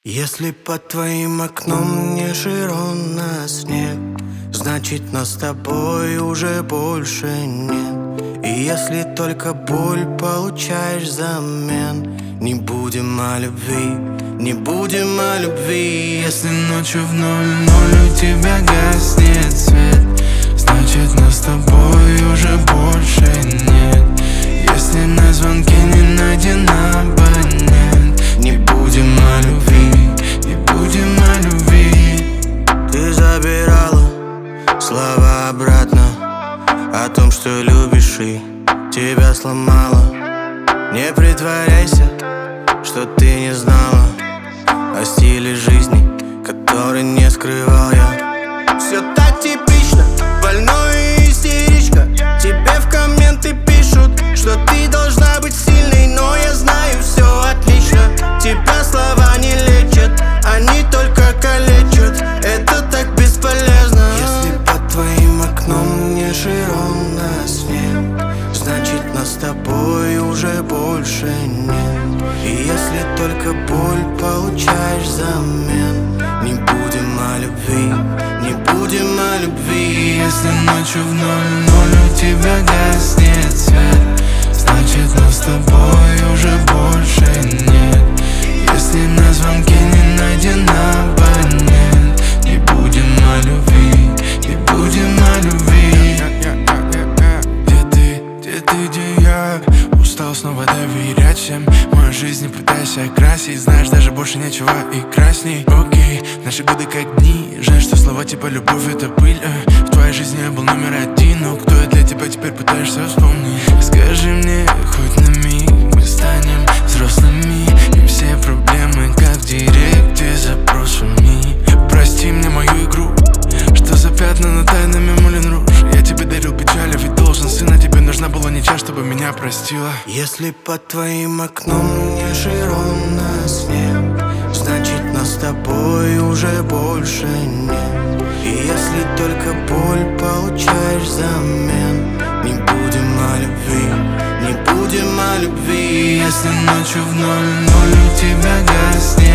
Если под твоим окном не широкий снег, значит нас с тобой уже больше нет. И если только боль получаешь взамен, не будем о любви, не будем о любви. Если ночью в 00 у тебя гаснет свет, значит нас с тобой уже больше нет. Если на звонке не найден абонент, не будем о любви, не будем о любви. Ты забирала слова обратно о том, что любишь, и тебя сломала. Не притворяйся, что ты не знала о стиле жизни, который не скрывал я. Все так типично, больной и истеричка. Тебе в комменты пишут, что ты должна быть сильной, но я знаю, все отлично. Тебя слова не лечат, они только калечат. Это так бесполезно. Если под твоим окном не широкий снег, значит нас с тобой уже больше нет. И если только боль получаешь взамен, не будем о любви, не будем о любви. Если ночью в 00 у тебя гаснет свет, значит нас с тобой уже больше нет. Если на звонке не найден абонент, не будем о любви, не будем о любви. Где ты, где я? Устал снова доверять всем. Мою жизнь не пытайся красить, знаешь, даже больше нечего и красней. Окей, наши годы как дни. Жаль, что слова типа любовь это пыль. В твоей жизни я был номер один, но кто я для тебя теперь пытаешься вспомнить? Скажи мне хоть на миг, мы станем взрослыми, и все проблемы как в директе запросами. Прости мне мою игру, что за пятна на тайнами Мулен Руж. Я тебе дарил печаль, а ведь должен сына. Тебе нужна была не час, чтобы меня простила. Если под твоим окном не широкий снег, значит нас с тобой уже больше нет. И если только боль получаешь взамен, не будем о любви, не будем о любви. Если ночью в 00 у тебя гаснет